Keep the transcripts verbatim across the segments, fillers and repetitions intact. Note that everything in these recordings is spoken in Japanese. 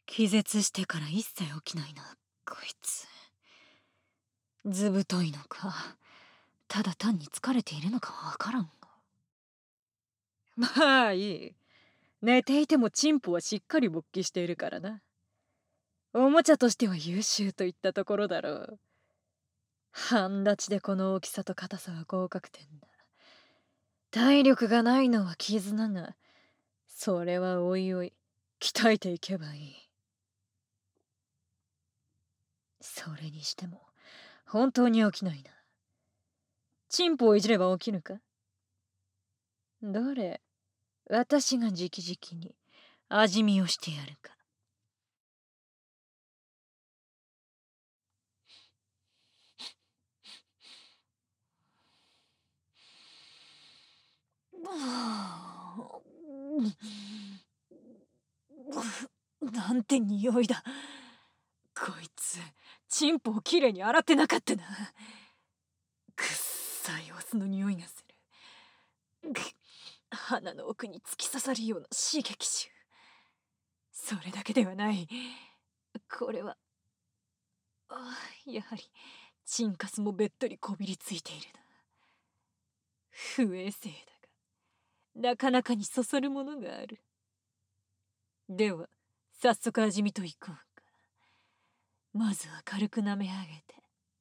気絶してから一切起きないな、こいつ。ずぶといのか、ただ単に疲れているのかはわからんが。まあいい。寝ていてもチンポはしっかり勃起しているからな。おもちゃとしては優秀といったところだろう。半立ちでこの大きさと硬さは合格点だ。体力がないのは傷だが、それはおいおい鍛えていけばいい。それにしても本当に起きないな。チンポをいじれば起きるか？どれ、私が直々に味見をしてやるか。なんて匂いだ。こいつチンポをきれいに洗ってなかったな。くっさいオスの匂いがする。鼻の奥に突き刺さるような刺激臭。それだけではない。これはあやはりチンカスもべっとりこびりついているな。不衛生だがなかなかにそそるものがある。では早速味見といこうか。まずは軽く舐め上げて。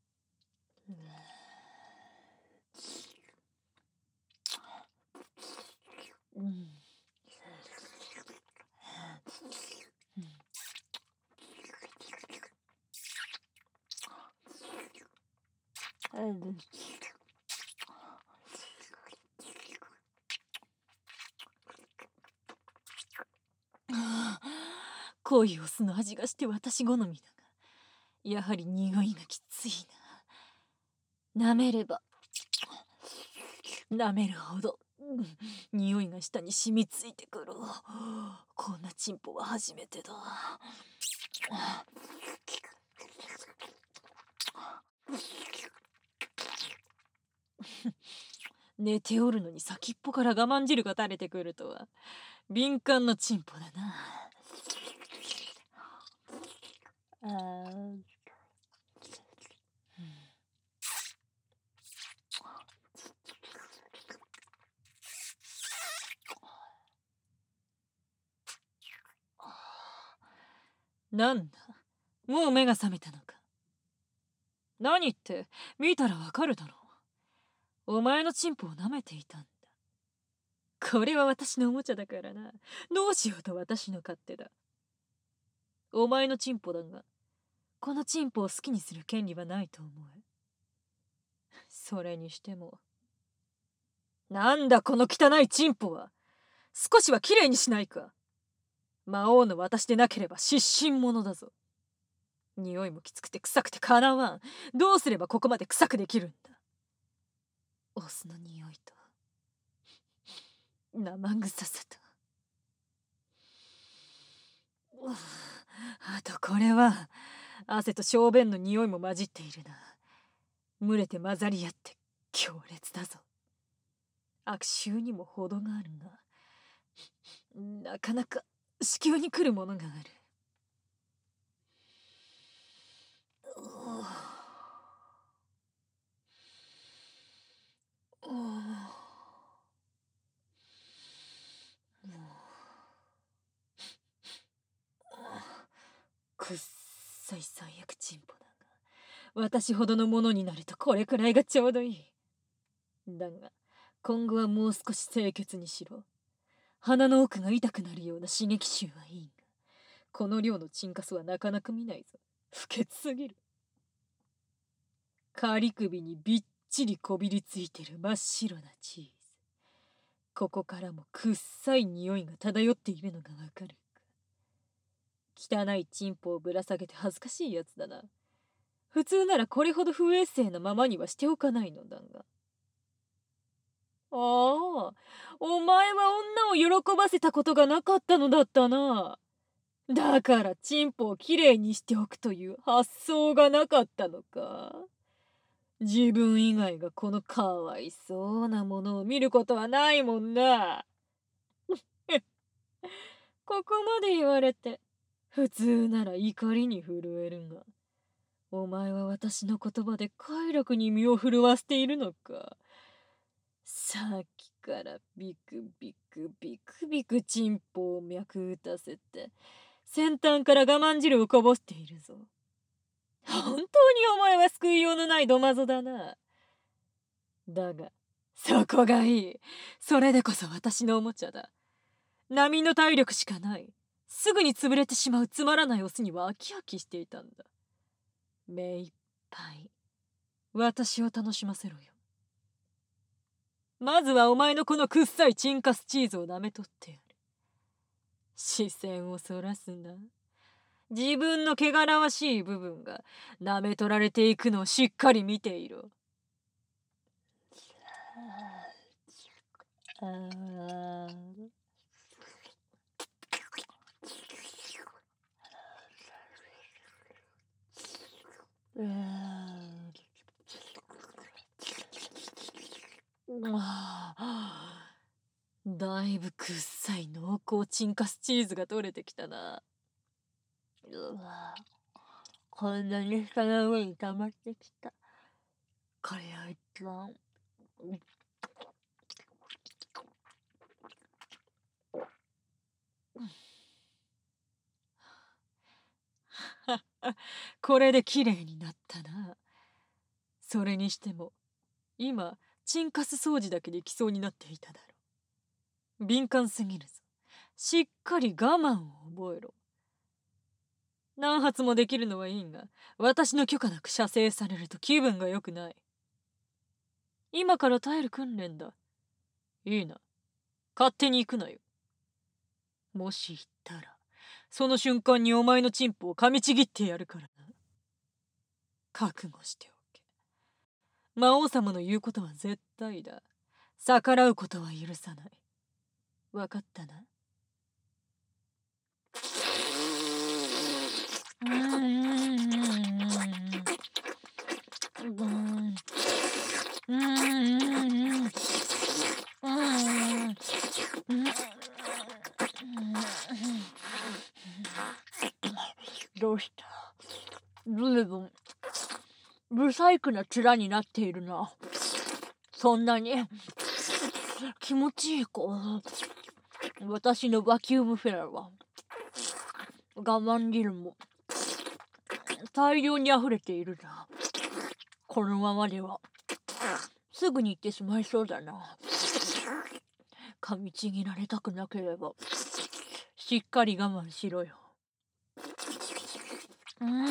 うん、うん、濃いお酢の味がして私好みだが、やはり匂いがきついな。舐めれば舐めるほど、うん、匂いが舌に染みついてくる。こんなチンポは初めてだ。寝ておるのに先っぽから我慢汁が垂れてくるとは敏感なチンポだな。あー、なんだ、もう目が覚めたのか。何って見たらわかるだろう。お前のチンポを舐めていたんだ。これは私のおもちゃだからな。どうしようと私の勝手だ。お前のチンポだが、このチンポを好きにする権利はないと思え。それにしても、なんだこの汚いチンポは。少しはきれいにしないか。魔王の私でなければ失神者だぞ。匂いもきつくて臭くてかなわん。どうすればここまで臭くできるんだ。オスの匂いと生臭さと、あとこれは汗と小便の匂いも混じっているな。群れて混ざり合って強烈だぞ。悪臭にも程があるが、なかなか子宮に来るものがある。くっさい最悪チンポだが、私ほどのものになるとこれくらいがちょうどいい。だが今後はもう少し清潔にしろ。鼻の奥が痛くなるような刺激臭はいいが、この量のチンカスはなかなか見ないぞ。不潔すぎる。カリ首にびっちりこびりついてる真っ白なチーズ。ここからもくっさい匂いが漂っているのがわかるか。汚いチンポをぶら下げて恥ずかしいやつだな。普通ならこれほど不衛生なままにはしておかないのだが。ああ、お前は女を喜ばせたことがなかったのだったな。だからチンポをきれいにしておくという発想がなかったのか。自分以外がこのかわいそうなものを見ることはないもんな。ここまで言われて普通なら怒りに震えるが、お前は私の言葉で快楽に身を震わせているのか。さっきからビクビクビクビクチンポを脈打たせて先端から我慢汁をこぼしているぞ。本当にお前は救いようのないドマゾだな。だがそこがいい。それでこそ私のおもちゃだ。並の体力しかない。すぐに潰れてしまうつまらないオスには飽き飽きしていたんだ。目いっぱい私を楽しませろよ。まずはお前のこのくっさいチンカスチーズを舐めとってやる。視線をそらすな。自分の汚らわしい部分が舐め取られていくのをしっかり見ていろ。あーうーんああ、だいぶくっさい濃厚チンカスチーズが取れてきたな。うわ、こんなに下の上に溜まってきた。これを一番これできれいになったな。それにしても今チンカス掃除だけできそうになっていただろう。敏感すぎるぞ。しっかり我慢を覚えろ。何発もできるのはいいが、私の許可なく射精されると気分が良くない。今から耐える訓練だ。いいな。勝手に行くなよ。もし行ったらその瞬間にお前のチンポを噛みちぎってやるからな。覚悟しておけ。魔王様の言うことは絶対だ。逆らうことは許さない。わかったな。うーんうーんどうした？ずいぶんブサイクな面になっているな。そんなに気持ちいいか。私のバキュームフェラは我慢汁も大量に溢れているな。このままではすぐに行ってしまいそうだな。噛みちぎられたくなければしっかり我慢しろよ。うーん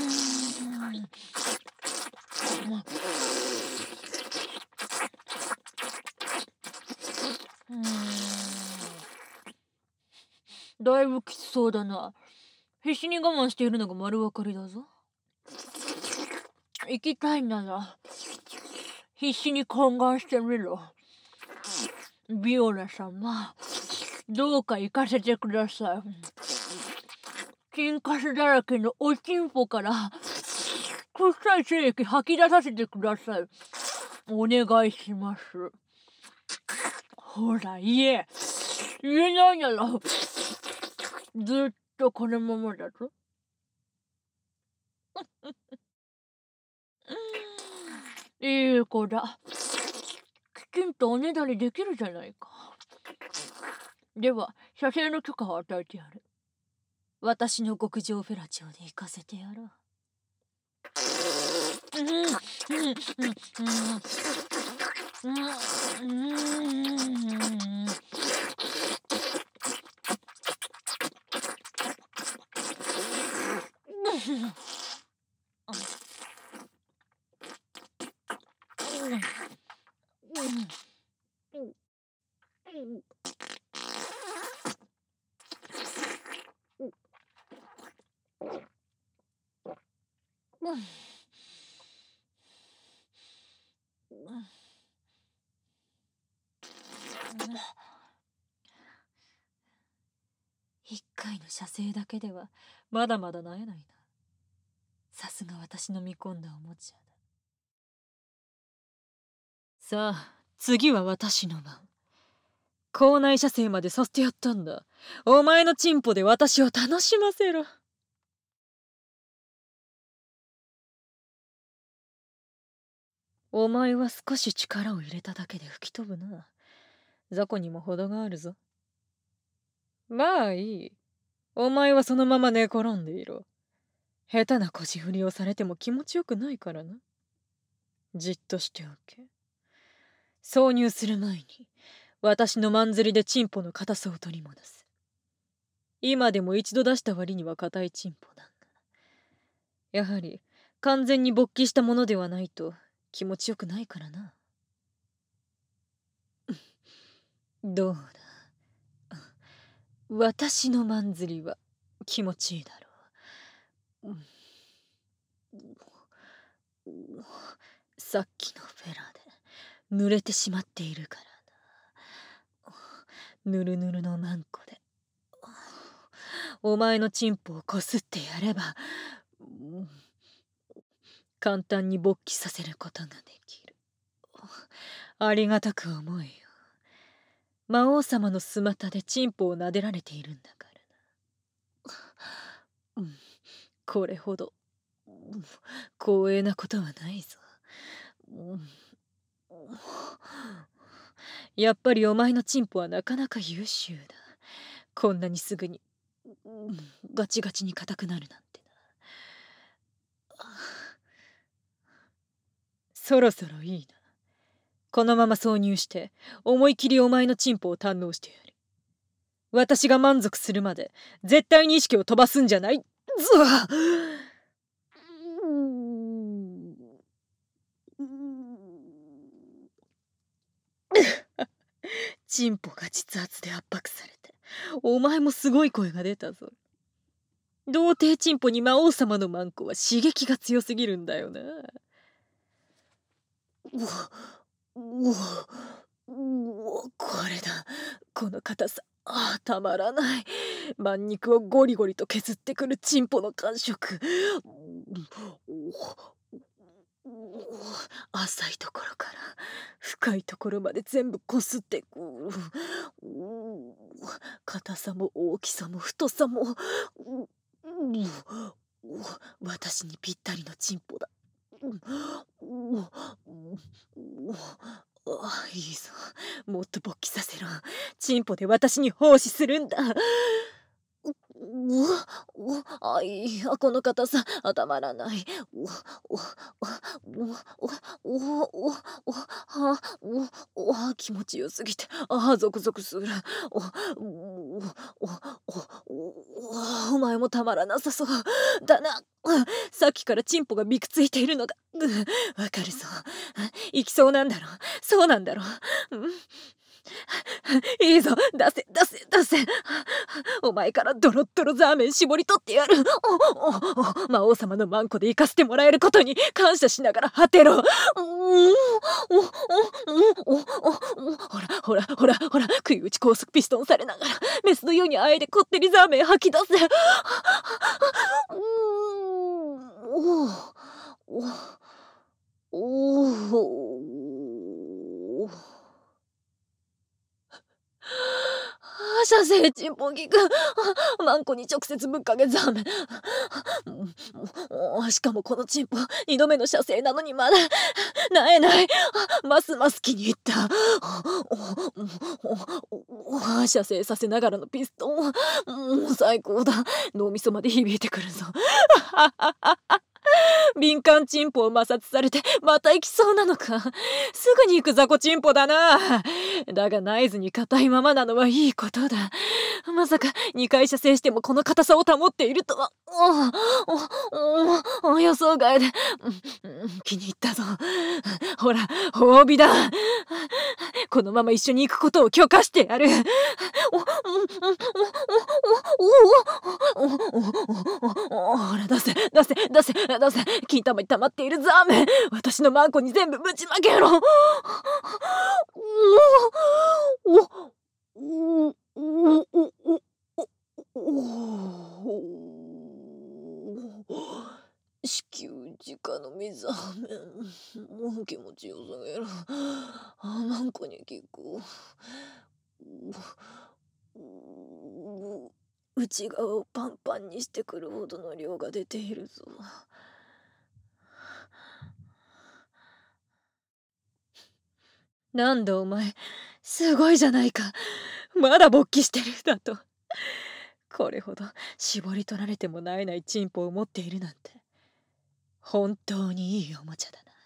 だいぶきつそうだな。必死に我慢しているのが丸分かりだぞ。行きたいなら必死に懇願してみろ。ビオラ様、どうか行かせてください。チンカスだらけのおちんぽからくっさい精液吐き出させてください。お願いします。ほら言え。言えないならずっとこのままだぞ。いい子だ。きちんとおねだりできるじゃないか。では射精の許可を与えてやる。私の極上フェラチオで行かせてやろう。一回の射精だけではまだまだなえないな。さすが私の見込んだおもちゃだ。さあ次は私の番。校内射精までさせてやったんだ。お前のチンポで私を楽しませろ。 お前は少し力を入れただけで吹き飛ぶな。雑魚にも程があるぞ。まあいい。お前はそのまま寝転んでいろ。下手な腰振りをされても気持ちよくないからな。じっとしておけ。挿入する前に私のまんずりでチンポの硬さを取り戻す。今でも一度出した割には硬いチンポだが、やはり完全に勃起したものではないと気持ちよくないからな。どうだ、私のまんずりは気持ちいいだろう。さっきのフェラーで濡れてしまっているからな。ぬるぬるのマンコでお前のチンポをこすってやれば簡単に勃起させることができる。ありがたく思えよ。魔王様のスマタでチンポを撫でられているんだからな。うん、これほど、うん、光栄なことはないぞ。うん、やっぱりお前のチンポはなかなか優秀だ。こんなにすぐに、うん、ガチガチに硬くなるなんてな。そろそろいいな。このまま挿入して思い切りお前のチンポを堪能してやる。私が満足するまで絶対に意識を飛ばすんじゃないぞ。チンポが実圧で圧迫されてお前もすごい声が出たぞ。童貞チンポに魔王様のマンコは刺激が強すぎるんだよな。おおおお、これだ。この硬さ、ああ、たまらない。満肉をゴリゴリと削ってくるチンポの感触。浅いところから深いところまで全部こすってく。硬さも大きさも太さも私にぴったりのチンポだ。ああ、いいぞ。もっと勃起させろ。チンポで私に奉仕するんだ。おおあいや、この硬さあたまらない。おおおおおおおはおお気持ちよすぎてあゾクゾクする。おおおおお前もたまらなさそうだな。さっきからチンポがびくついているのがわかるぞ。いきそうなんだろ。そうなんだろ。うんいいぞ、出せ出せ出せ。お前からドロッドロザーメン絞り取ってやる。おおお魔王様のマンコで生かしてもらえることに感謝しながら果てろ。おおおおおおほらほらほらほら食い打ち高速ピストンされながらメスのようにあえでこってりザーメン吐き出せ。おおおお射精チンポギくんマンコに直接ぶっかけザーメン。しかもこのチンポにどめの射精なのにまだなえない。ますます気に入った。射精させながらのピストンもう最高だ。脳みそまで響いてくるぞ。敏感チンポを摩擦されてまた行きそうなのか。すぐに行く雑魚チンポだな。だがナイズに硬いままなのはいいことだ。まさかにかい射精してもこの硬さを保っているとはおおお予想外で、うん、気に入ったぞ。ほら褒美だ。このまま一緒に行くことを許可してやる。おおおおおおほら出せ出せ出せ出せ。金玉に溜まっているザーメン私のマンコに全部ぶちまけろ。おおおおお子宮直の水飴もう気持ちよすぎる。あマンコに効く。内側をパンパンにしてくるほどの量が出ているぞ。 なんだお前、すごいじゃないか。まだ勃起してるだと。これほど絞り取られても萎えないチンポを持っているなんて、本当にいいおもちゃだな。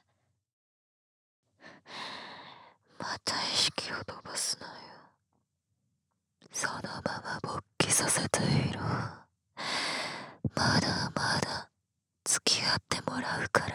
また意識を飛ばすなよ。そのまま勃起させていろ。まだまだ付き合ってもらうから。